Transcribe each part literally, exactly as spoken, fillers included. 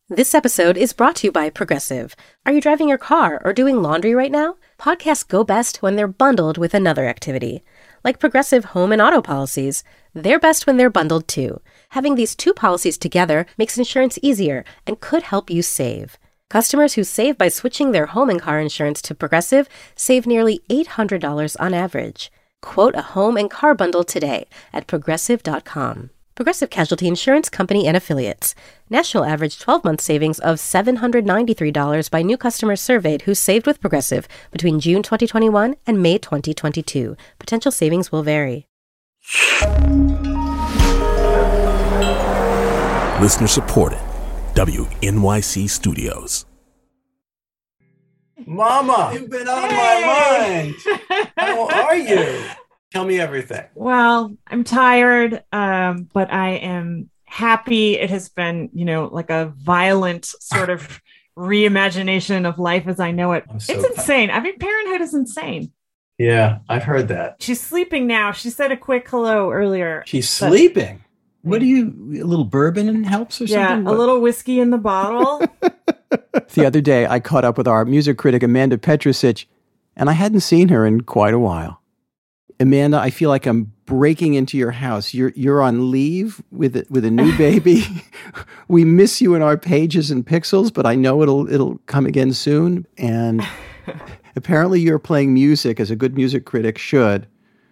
This episode is brought to you by Progressive. Are you driving your car or doing laundry right now? Podcasts go best when they're bundled with another activity. Like Progressive home and auto policies, they're best when they're bundled too. Having these two policies together makes insurance easier and could help you save. Customers who save by switching their home and car insurance to Progressive save nearly eight hundred dollars on average. Quote a home and car bundle today at progressive dot com. Progressive Casualty Insurance Company and Affiliates. National average twelve-month savings of seven hundred ninety-three dollars by new customers surveyed who saved with Progressive between June twenty twenty-one and May twenty twenty-two. Potential savings will vary. Listener supported. W N Y C Studios. Mama, you've been on hey. my mind. How are you? Tell me everything. Well, I'm tired, um, but I am happy. It has been, you know, like a violent sort of reimagination of life as I know it. So it's insane. I mean, parenthood is insane. Yeah, I've heard that. She's sleeping now. She said a quick hello earlier. She's sleeping. What do you, a little bourbon helps or yeah, something? Yeah, a little whiskey in the bottle. The other day, I caught up with our music critic, Amanda Petrusich, and I hadn't seen her in quite a while. Amanda, I feel like I'm breaking into your house. You're you're on leave with a, with a new baby. We miss you in our pages and pixels, but I know it'll it'll come again soon. And apparently, you're playing music as a good music critic should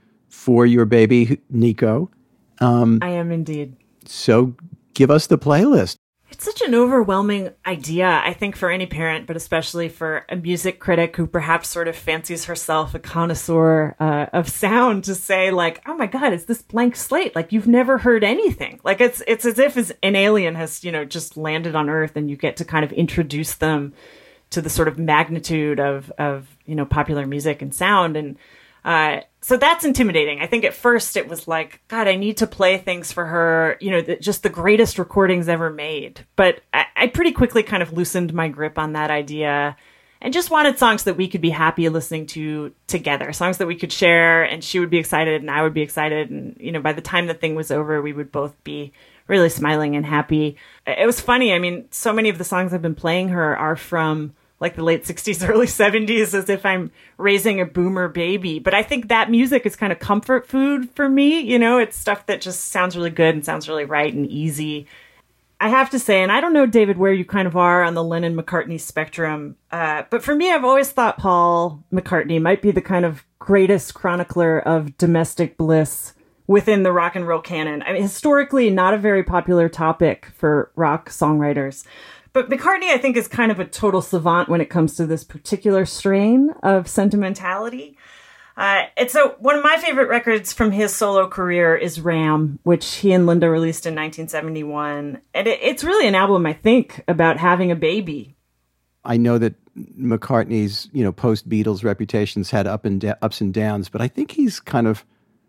for your baby Nico. Um, I am indeed. So give us the playlist. It's such an overwhelming idea, I think, for any parent, but especially for a music critic who perhaps sort of fancies herself a connoisseur uh, of sound to say, like, oh my God, it's this blank slate. Like, you've never heard anything. Like, it's it's as if an alien has, you know, just landed on Earth and you get to kind of introduce them to the sort of magnitude of, of you know, popular music and sound. And uh, so that's intimidating. I think at first it was like, God, I need to play things for her, you know, the, just the greatest recordings ever made. But I, I pretty quickly kind of loosened my grip on that idea and just wanted songs that we could be happy listening to together, songs that we could share and she would be excited and I would be excited. And, you know, by the time the thing was over, we would both be really smiling and happy. It was funny. I mean, so many of the songs I've been playing her are from like the late sixties, early seventies, as if I'm raising a boomer baby. But I think that music is kind of comfort food for me. You know, it's stuff that just sounds really good and sounds really right and easy. I have to say, and I don't know, David, where you kind of are on the Lennon-McCartney spectrum, uh, but for me, I've always thought Paul McCartney might be the kind of greatest chronicler of domestic bliss within the rock and roll canon. I mean, historically, not a very popular topic for rock songwriters. But McCartney, I think, is kind of a total savant when it comes to this particular strain of sentimentality. Uh, and so one of my favorite records from his solo career is Ram, which he and Linda released in nineteen seventy-one. And it, it's really an album, I think, about having a baby. I know that McCartney's, you know, post-Beatles reputations had up and da- ups and downs, but I think he's kind of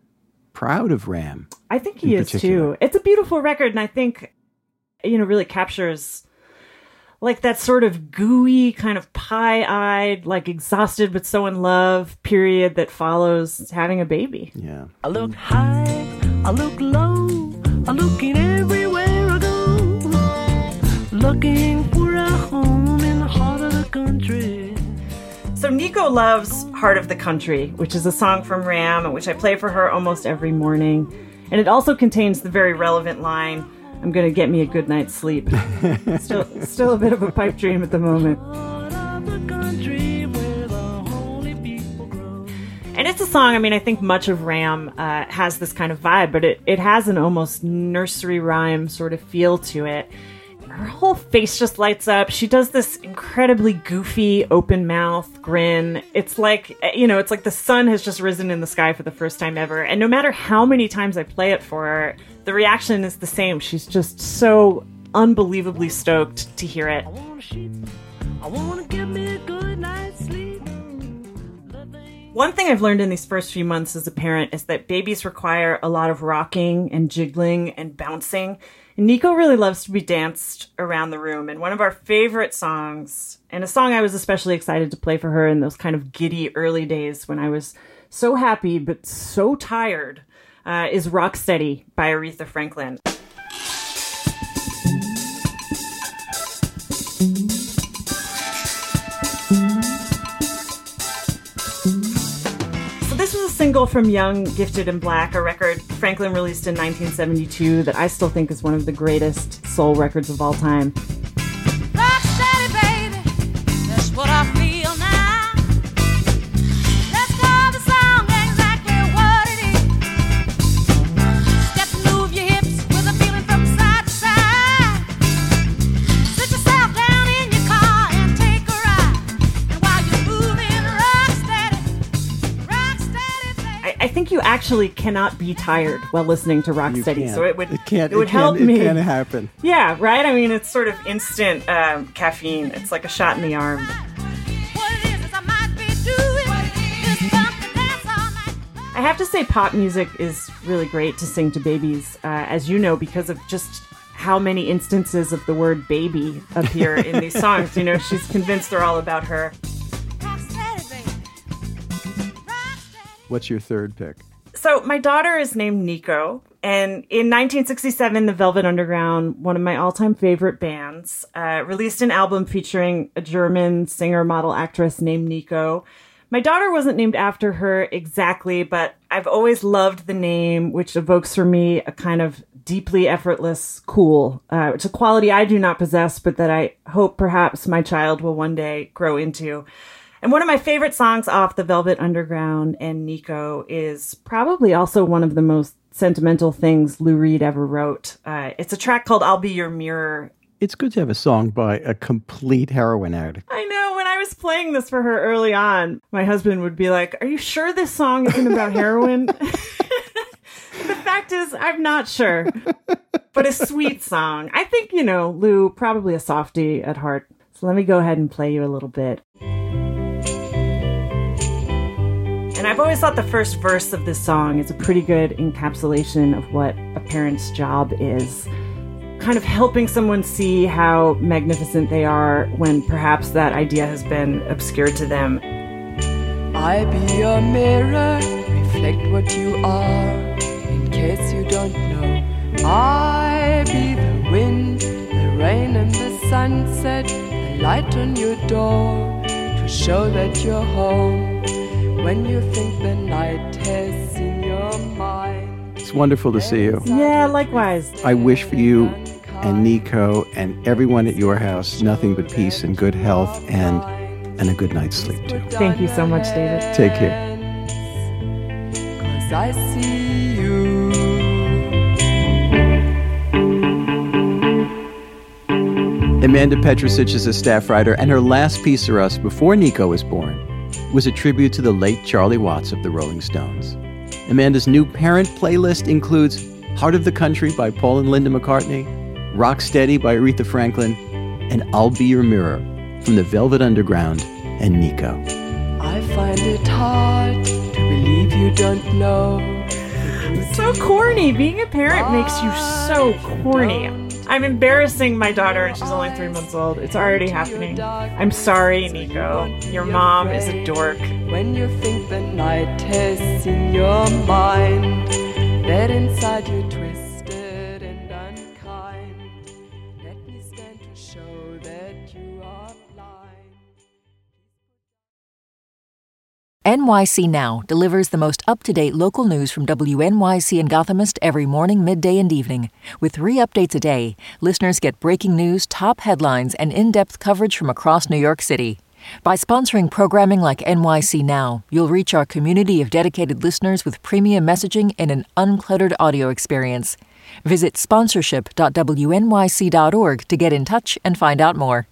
proud of Ram. I think he is, particular. too. It's a beautiful record, and I think, you know, really captures like that sort of gooey, kind of pie-eyed, like exhausted but so in love period that follows having a baby. Yeah. I look high, I look low, I'm looking everywhere I go, looking for a home in the heart of the country. So Nico loves Heart of the Country, which is a song from Ram, which I play for her almost every morning. And it also contains the very relevant line, I'm going to get me a good night's sleep. still, still a bit of a pipe dream at the moment. And it's a song, I mean, I think much of Ram uh, has this kind of vibe, but it, it has an almost nursery rhyme sort of feel to it. Her whole face just lights up. She does this incredibly goofy open mouth grin. It's like, you know, it's like the sun has just risen in the sky for the first time ever. And no matter how many times I play it for her, the reaction is the same. She's just so unbelievably stoked to hear it. I want a sheep. I want to give me a good night's sleep. One thing I've learned in these first few months as a parent is that babies require a lot of rocking and jiggling and bouncing. And Nico really loves to be danced around the room. And one of our favorite songs, and a song I was especially excited to play for her in those kind of giddy early days when I was so happy but so tired, uh, is Rocksteady by Aretha Franklin. single from Young, Gifted and Black, a record Franklin released in nineteen seventy-two that I still think is one of the greatest soul records of all time. Rock steady, baby, that's what I feel now. Let's call the song exactly what it is. Step and move your hips with a feeling from side to side. Sit yourself down in your car and take a ride. And while you're moving, rock steady, rock steady, baby. I, I think you actually cannot be tired while listening to Rock You Steady, can't. so it would It can't. it would it can't, help it me. can't happen. Yeah, right? I mean, it's sort of instant um, caffeine. It's like a shot in the arm. What it is is I might be doing is bump and dance all night. I have to say pop music is really great to sing to babies, uh, as you know, because of just how many instances of the word baby appear in these songs. You know, she's convinced they're all about her. Rock steady, baby. Rock steady. What's your third pick? So my daughter is named Nico, and in nineteen sixty-seven, the Velvet Underground, one of my all-time favorite bands, uh, released an album featuring a German singer-model-actress named Nico. My daughter wasn't named after her exactly, but I've always loved the name, which evokes for me a kind of deeply effortless cool. Uh, it's a quality I do not possess, but that I hope perhaps my child will one day grow into. And one of my favorite songs off the Velvet Underground and Nico is probably also one of the most sentimental things Lou Reed ever wrote. Uh, it's a track called I'll Be Your Mirror. It's good to have a song by a complete heroin addict. I know, when I was playing this for her early on, my husband would be like, "Are you sure this song isn't about heroin?" The fact is, I'm not sure. But a sweet song. I think, you know, Lou, probably a softie at heart. So let me go ahead and play you a little bit. And I've always thought the first verse of this song is a pretty good encapsulation of what a parent's job is. Kind of helping someone see how magnificent they are when perhaps that idea has been obscured to them. I be your mirror, reflect what you are, in case you don't know. I be the wind, the rain and the sunset, the light on your door, to show that you're home. When you think the night has seen your mind. It's wonderful to see you. Yeah, likewise. I wish for you and Nico and everyone at your house nothing but peace and good health and and a good night's sleep too. Thank you so much, David. Take care. 'Cause I see you. Amanda Petrusich is a staff writer, and her last piece for us before Nico was born was a tribute to the late Charlie Watts of the Rolling Stones. Amanda's new parent playlist includes Heart of the Country by Paul and Linda McCartney, Rock Steady by Aretha Franklin, and I'll Be Your Mirror from the Velvet Underground and Nico. I find it hard to believe you don't know. So corny. Being a parent makes you so corny. I'm embarrassing my daughter, and she's only three months old. It's already happening. I'm sorry, Nico. Your mom is a dork. When you think the night has seen your mind, that inside you twisted and unkind. Let me stand to show that you are blind. N Y C Now delivers the most up-to-date local news from W N Y C and Gothamist every morning, midday, and evening. With three updates a day, listeners get breaking news, top headlines, and in-depth coverage from across New York City. By sponsoring programming like N Y C Now, you'll reach our community of dedicated listeners with premium messaging and an uncluttered audio experience. Visit sponsorship dot W N Y C dot org to get in touch and find out more.